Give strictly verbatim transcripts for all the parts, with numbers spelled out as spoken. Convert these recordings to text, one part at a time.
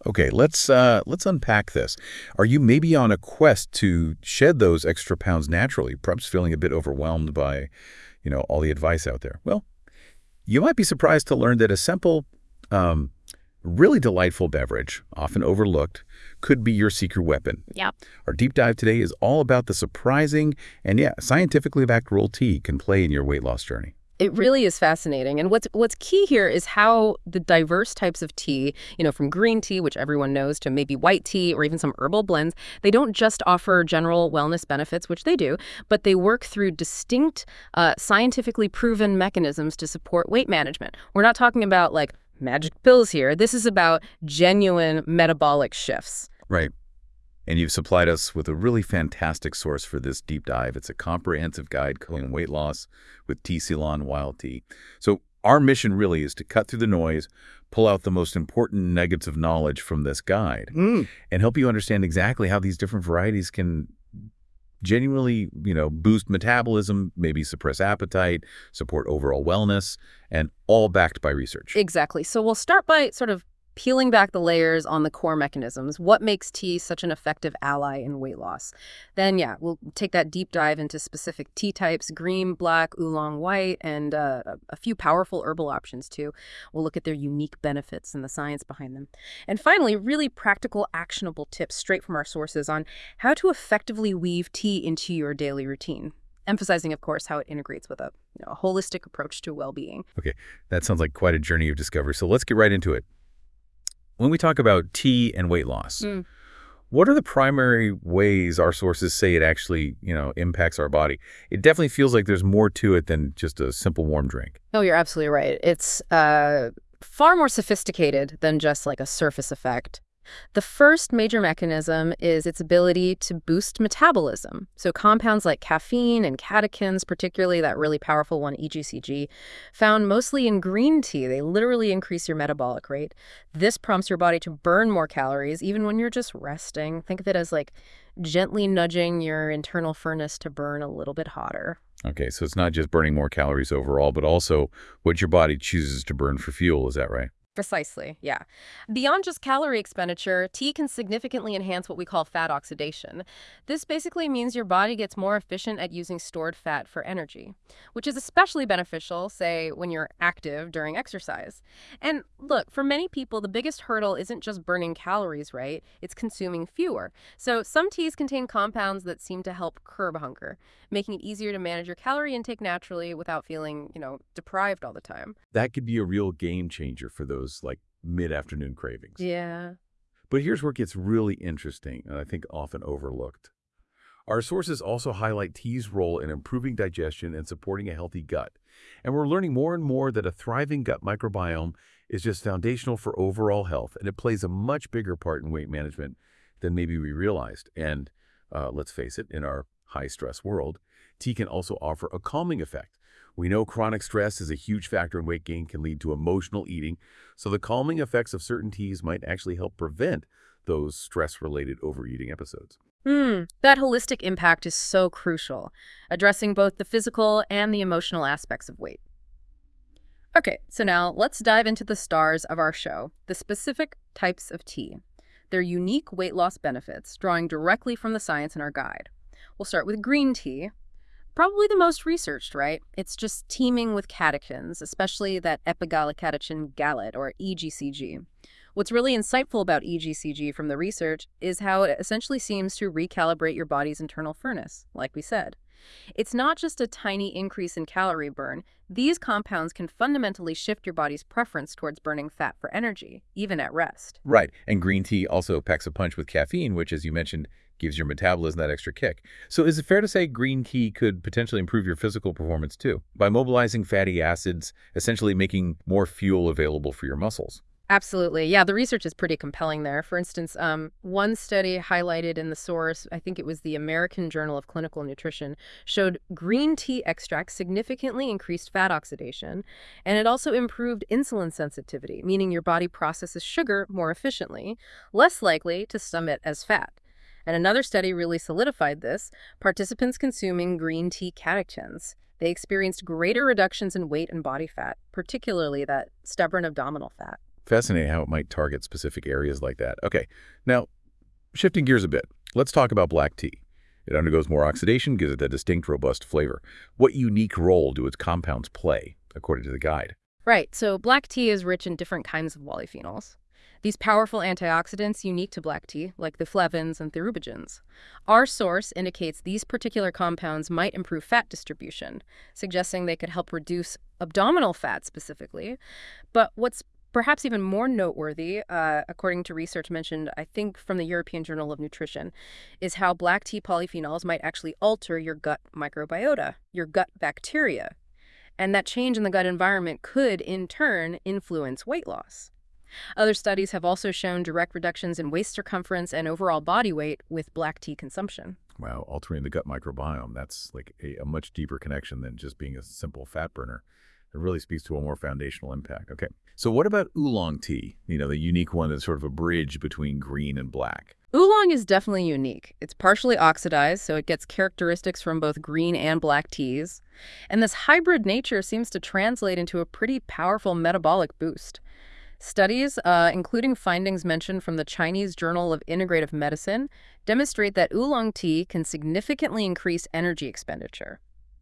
Okay, let's uh, let's unpack this. Are you maybe on a quest to shed those extra pounds naturally, perhaps feeling a bit overwhelmed by, you know, all the advice out there? Well, you might be surprised to learn that a simple, um, really delightful beverage, often overlooked, could be your secret weapon. Yep. Our deep dive today is all about the surprising and, yeah, scientifically backed role tea can play in your weight loss journey. It really is fascinating. And what's what's key here is how the diverse types of tea, you know, from green tea, which everyone knows, to maybe white tea or even some herbal blends, they don't just offer general wellness benefits, which they do, but they work through distinct, uh, scientifically proven mechanisms to support weight management. We're not talking about like magic pills here. This is about genuine metabolic shifts. Right. And you've supplied us with a really fantastic source for this deep dive. It's a comprehensive guide covering weight loss with T Ceylon Wild Tea. So our mission really is to cut through the noise, pull out the most important nuggets of knowledge from this guide, Mm. and help you understand exactly how these different varieties can genuinely, you know, boost metabolism, maybe suppress appetite, support overall wellness, and all backed by research. Exactly. So we'll start by sort of peeling back the layers on the core mechanisms. What makes tea such an effective ally in weight loss? Then, yeah, we'll take that deep dive into specific tea types, green, black, oolong, white, and uh, a few powerful herbal options, too. We'll look at their unique benefits and the science behind them. And finally, really practical, actionable tips straight from our sources on how to effectively weave tea into your daily routine. Emphasizing, of course, how it integrates with a, you know, a holistic approach to well-being. Okay, that sounds like quite a journey of discovery. So let's get right into it. When we talk about tea and weight loss, Mm. what are the primary ways our sources say it actually, you know, impacts our body? It definitely feels like there's more to it than just a simple warm drink. Oh, you're absolutely right. It's uh, far more sophisticated than just like a surface effect. The first major mechanism is its ability to boost metabolism. So compounds like caffeine and catechins, particularly that really powerful one, E G C G, found mostly in green tea. They literally increase your metabolic rate. This prompts your body to burn more calories even when you're just resting. Think of it as like gently nudging your internal furnace to burn a little bit hotter. Okay, so it's not just burning more calories overall, but also what your body chooses to burn for fuel. Is that right? Precisely, yeah. Beyond just calorie expenditure, tea can significantly enhance what we call fat oxidation. This basically means your body gets more efficient at using stored fat for energy, which is especially beneficial, say, when you're active during exercise. And look, for many people, the biggest hurdle isn't just burning calories, right? It's consuming fewer. So some teas contain compounds that seem to help curb hunger, making it easier to manage your calorie intake naturally without feeling, you know, deprived all the time. That could be a real game changer for those like mid-afternoon cravings. Yeah. But here's where it gets really interesting, and I think often overlooked. Our sources also highlight tea's role in improving digestion and supporting a healthy gut. And we're learning more and more that a thriving gut microbiome is just foundational for overall health, and it plays a much bigger part in weight management than maybe we realized. And uh, let's face it, in our high-stress world, tea can also offer a calming effect. We know chronic stress is a huge factor in weight gain, can lead to emotional eating, so the calming effects of certain teas might actually help prevent those stress-related overeating episodes. Hmm, that holistic impact is so crucial, addressing both the physical and the emotional aspects of weight. Okay, so now let's dive into the stars of our show, the specific types of tea, their unique weight loss benefits, drawing directly from the science in our guide. We'll start with green tea. Probably the most researched, right? It's just teeming with catechins, especially that epigallocatechin gallate, or E G C G. What's really insightful about E G C G from the research is how it essentially seems to recalibrate your body's internal furnace, like we said. It's not just a tiny increase in calorie burn. These compounds can fundamentally shift your body's preference towards burning fat for energy, even at rest. Right, and green tea also packs a punch with caffeine, which, as you mentioned, gives your metabolism that extra kick. So is it fair to say green tea could potentially improve your physical performance too, by mobilizing fatty acids, essentially making more fuel available for your muscles? Absolutely. Yeah, the research is pretty compelling there. For instance, um, one study highlighted in the source, I think it was the American Journal of Clinical Nutrition, showed green tea extract significantly increased fat oxidation, and it also improved insulin sensitivity, meaning your body processes sugar more efficiently, less likely to stomach it as fat. And another study really solidified this. Participants consuming green tea catechins, they experienced greater reductions in weight and body fat, particularly that stubborn abdominal fat. Fascinating how it might target specific areas like that. Okay, now, shifting gears a bit, let's talk about black tea. It undergoes more oxidation, gives it a distinct, robust flavor. What unique role do its compounds play, according to the guide? Right, so black tea is rich in different kinds of polyphenols. These powerful antioxidants unique to black tea, like the flavins and therubogens. Our source indicates these particular compounds might improve fat distribution, suggesting they could help reduce abdominal fat specifically. But what's perhaps even more noteworthy, uh, according to research mentioned, I think, from the European Journal of Nutrition, is how black tea polyphenols might actually alter your gut microbiota, your gut bacteria. And that change in the gut environment could, in turn, influence weight loss. Other studies have also shown direct reductions in waist circumference and overall body weight with black tea consumption. Wow, altering the gut microbiome, that's like a, a much deeper connection than just being a simple fat burner. It really speaks to a more foundational impact. Okay, so what about oolong tea? You know, the unique one that's sort of a bridge between green and black. Oolong is definitely unique. It's partially oxidized, so it gets characteristics from both green and black teas. And this hybrid nature seems to translate into a pretty powerful metabolic boost. Studies, uh, including findings mentioned from the Chinese Journal of Integrative Medicine, demonstrate that oolong tea can significantly increase energy expenditure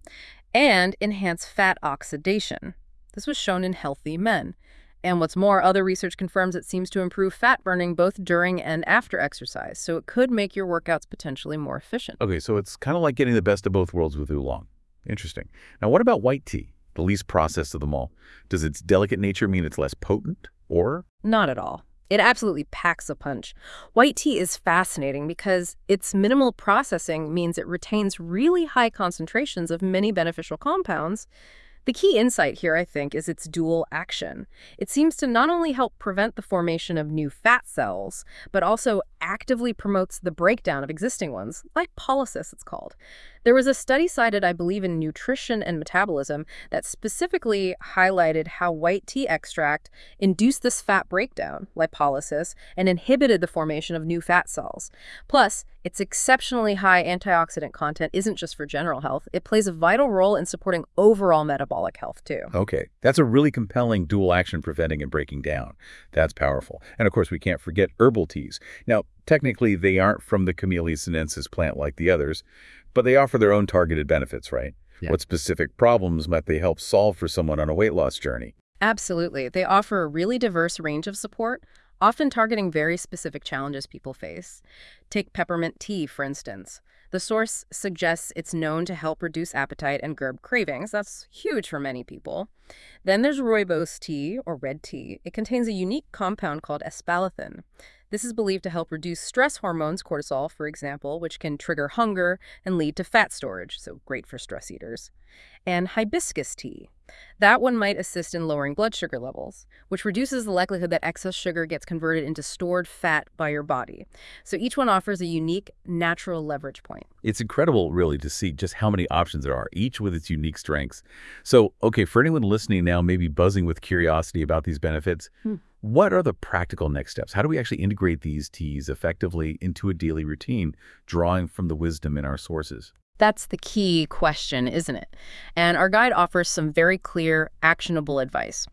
and enhance fat oxidation. This was shown in healthy men. And what's more, other research confirms it seems to improve fat burning both during and after exercise, so it could make your workouts potentially more efficient. Okay, so it's kind of like getting the best of both worlds with oolong. Interesting. Now, what about white tea, the least processed of them all? Does its delicate nature mean it's less potent, or? Not at all. It absolutely packs a punch. White tea is fascinating because its minimal processing means it retains really high concentrations of many beneficial compounds. The key insight here, I think, is its dual action. It seems to not only help prevent the formation of new fat cells, but also actively promotes the breakdown of existing ones, lipolysis it's called. There was a study cited, I believe, in Nutrition and Metabolism that specifically highlighted how white tea extract induced this fat breakdown, lipolysis, and inhibited the formation of new fat cells. Plus, its exceptionally high antioxidant content isn't just for general health. It plays a vital role in supporting overall metabolic health, too. Okay, that's a really compelling dual action preventing and breaking down. That's powerful. And of course, we can't forget herbal teas. Now, technically, they aren't from the Camellia sinensis plant like the others, but they offer their own targeted benefits, right? Yeah. What specific problems might they help solve for someone on a weight loss journey? Absolutely. They offer a really diverse range of support, often targeting very specific challenges people face. Take peppermint tea, for instance. The source suggests it's known to help reduce appetite and curb cravings. That's huge for many people. Then there's rooibos tea, or red tea. It contains a unique compound called espalathrin. This is believed to help reduce stress hormones, cortisol, for example, which can trigger hunger and lead to fat storage, so great for stress eaters. And hibiscus tea. That one might assist in lowering blood sugar levels, which reduces the likelihood that excess sugar gets converted into stored fat by your body. So each one offers a unique, natural leverage point. It's incredible, really, to see just how many options there are, each with its unique strengths. So, okay, for anyone listening now, maybe buzzing with curiosity about these benefits, hmm. what are the practical next steps? How do we actually integrate these teas effectively into a daily routine, drawing from the wisdom in our sources? That's the key question, isn't it? And our guide offers some very clear, actionable advice.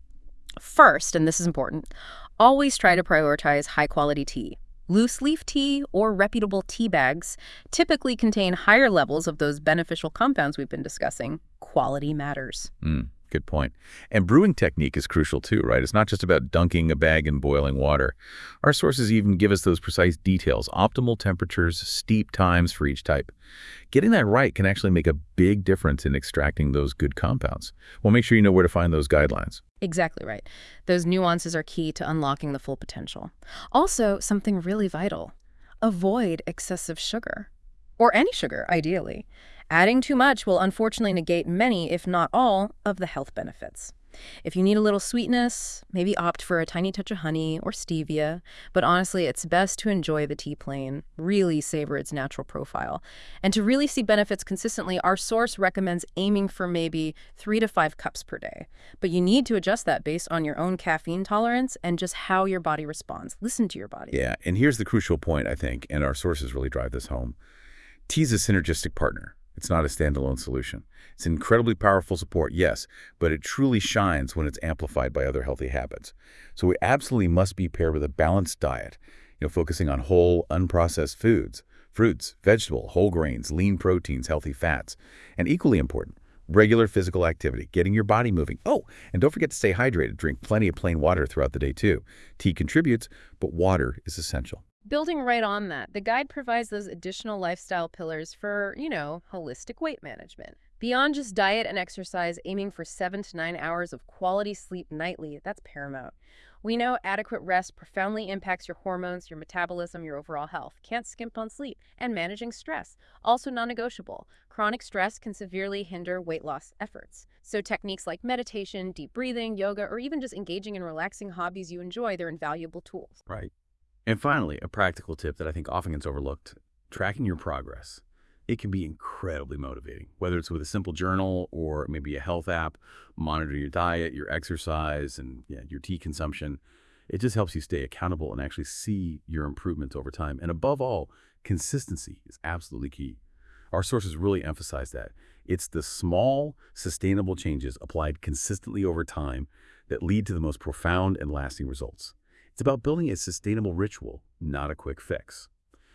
First, and this is important, always try to prioritize high-quality tea. Loose-leaf tea or reputable tea bags typically contain higher levels of those beneficial compounds we've been discussing. Quality matters. Mm. Good point. And brewing technique is crucial too, right? It's not just about dunking a bag in boiling water. Our sources even give us those precise details, optimal temperatures, steep times for each type. Getting that right can actually make a big difference in extracting those good compounds. Well, make sure you know where to find those guidelines. Exactly right. Those nuances are key to unlocking the full potential. Also, something really vital. Avoid excessive sugar. Or any sugar, ideally. Adding too much will unfortunately negate many, if not all, of the health benefits. If you need a little sweetness, maybe opt for a tiny touch of honey or stevia, but honestly, it's best to enjoy the tea plain, really savor its natural profile. And to really see benefits consistently, our source recommends aiming for maybe three to five cups per day. But you need to adjust that based on your own caffeine tolerance and just how your body responds. Listen to your body. Yeah, and here's the crucial point, I think, and our sources really drive this home. Tea is a synergistic partner. It's not a standalone solution. It's incredibly powerful support, yes, but it truly shines when it's amplified by other healthy habits. So it absolutely must be paired with a balanced diet, you know, focusing on whole, unprocessed foods, fruits, vegetable, whole grains, lean proteins, healthy fats, and equally important, regular physical activity, getting your body moving. Oh, and don't forget to stay hydrated. Drink plenty of plain water throughout the day, too. Tea contributes, but water is essential. Building right on that, the guide provides those additional lifestyle pillars for, you know, holistic weight management. Beyond just diet and exercise, aiming for seven to nine hours of quality sleep nightly, that's paramount. We know adequate rest profoundly impacts your hormones, your metabolism, your overall health. Can't skimp on sleep. And managing stress, also non-negotiable. Chronic stress can severely hinder weight loss efforts. So techniques like meditation, deep breathing, yoga, or even just engaging in relaxing hobbies you enjoy, they're invaluable tools. Right. And finally, a practical tip that I think often gets overlooked, tracking your progress. It can be incredibly motivating, whether it's with a simple journal or maybe a health app. Monitor your diet, your exercise, and yeah, your tea consumption. It just helps you stay accountable and actually see your improvements over time. And above all, consistency is absolutely key. Our sources really emphasize that. It's the small, sustainable changes applied consistently over time that lead to the most profound and lasting results. It's about building a sustainable ritual, not a quick fix.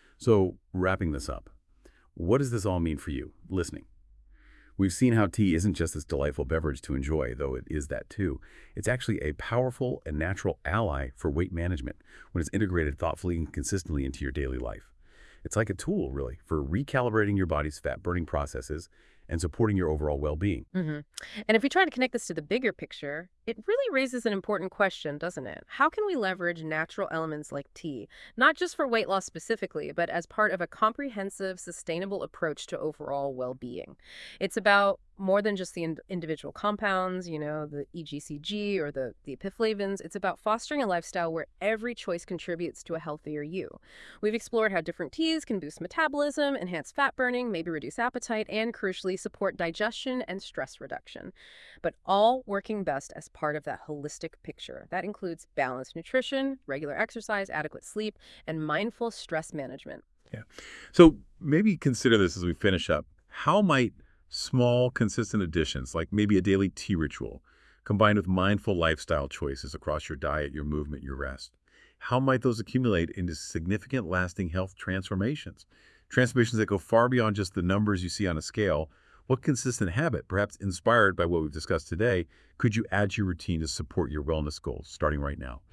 So, wrapping this up, what does this all mean for you, listening? We've seen how tea isn't just this delightful beverage to enjoy, though it is that too. It's actually a powerful and natural ally for weight management when it's integrated thoughtfully and consistently into your daily life. It's like a tool, really, for recalibrating your body's fat-burning processes and supporting your overall well-being. hmm And if we try to connect this to the bigger picture, it really raises an important question, doesn't it? How can we leverage natural elements like tea, not just for weight loss specifically, but as part of a comprehensive, sustainable approach to overall well-being? It's about more than just the in individual compounds, you know, the E G C G or the, the epiflavins. It's about fostering a lifestyle where every choice contributes to a healthier you. We've explored how different teas can boost metabolism, enhance fat burning, maybe reduce appetite, and crucially support digestion and stress reduction, but all working best as part of that holistic picture. That includes balanced nutrition, regular exercise, adequate sleep, and mindful stress management. Yeah. So maybe consider this as we finish up. How might small, consistent additions, like maybe a daily tea ritual, combined with mindful lifestyle choices across your diet, your movement, your rest, how might those accumulate into significant, lasting health transformations? Transformations that go far beyond just the numbers you see on a scale. What consistent habit, perhaps inspired by what we've discussed today, could you add to your routine to support your wellness goals starting right now?